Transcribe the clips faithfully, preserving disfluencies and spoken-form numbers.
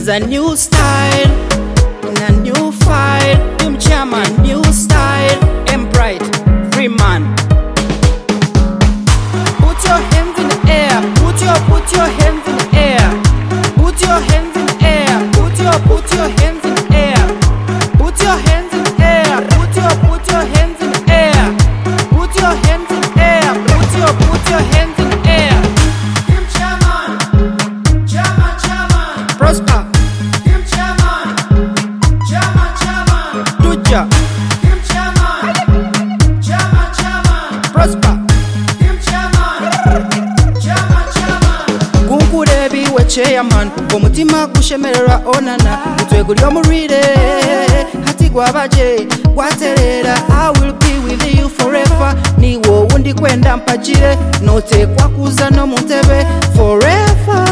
is a new style, in a new file. Team chairman, new style, and bright, free man. Put your hands in the air, put your, put your hands in the air. Put your hands in the air, put your, put your hands in the air. Put your hands in the air, put your, put your hands in the air. Put your hands in the air, put your, put your hands in the air. Team chairman, chairman, chairman. Prosper. Team chairman, chairman, chairman. Tuja. Team chairman, chairman, chairman. Prosper. Team chairman, chairman, chairman. Kunkurebi we chairman, omutima kushemerera onana. Mutwe guli omurire, hati gwabaje, gwaterera. I will be with you forever. Niwo wundi kwenda mpajire, notekwa kuza no muntebe forever.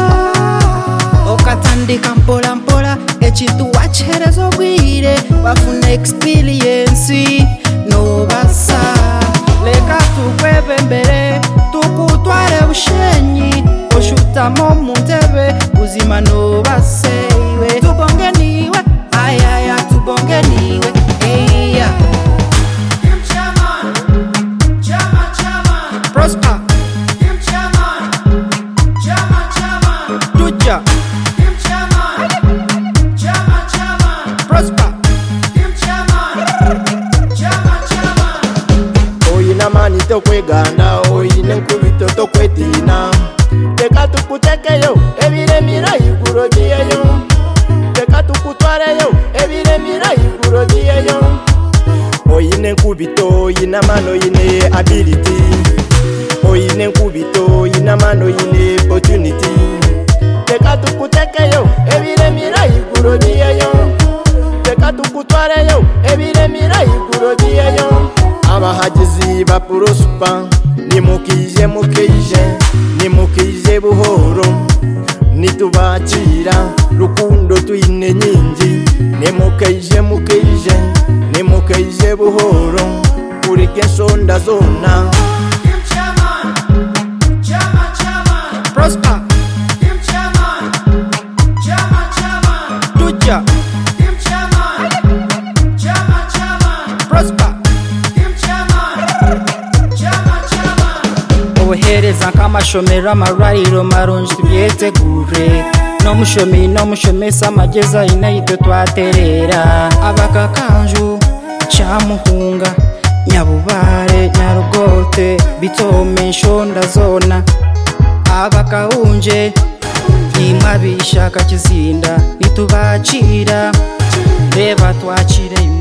Okatandika mpola mpola, ekintu wakihereza obwire. Wafuna experience, no basa. Leka tukwebe mbere, tukutware bushenyi. Oshutamo muntebe, uzima no baseiwe. Tubonge niwe, ayaya tubonge niwe, eya. Team chairman, chairman, chairman. Prosper. Team chairman, chairman, chairman. Tuja. Team chairman, chairman, chairman. Prosper. Team chairman, chairman, chairman. Oyina mani tokweganda, oyina nkubito tokwetina. Teka tukutekeyo, ebiremira iguro giyeyo. Teka tukutwareyo, ebiremira iguro giyeyo. Oyine nkubito, oyina mano, oyine ability. Oyine nkubito, oyina mano, oyine opportunity. Teka tukutekeyo, ebiremira iguro giyeyo. Teka tukutwareyo, ebiremira iguro giyeyo. Abahagizi ba prosper, nimukije mukije, nimukije buhoro. Nitubakira rukundo tuyine nyingi, nimukije mukije, nimukije buhoro. Kurike nsonda zona. Team chairman, chairman, chairman. Prosper. Team chairman, chairman, chairman. Tuja. Team chairman, chairman, chairman. Prosper. Team chairman, chairman, chairman. Obuhereza nk'amashomero amarwariro marungi tubyetegure. N'omushomi n'omushomesa amageza inaitwe twaterera. Abakakanju Kyamuhunga, Nyabubare, Nyarugote, Bitome, Nshonda zona. Abakahunje nimwe abishaka Kizinda, nitubakira reba twakire.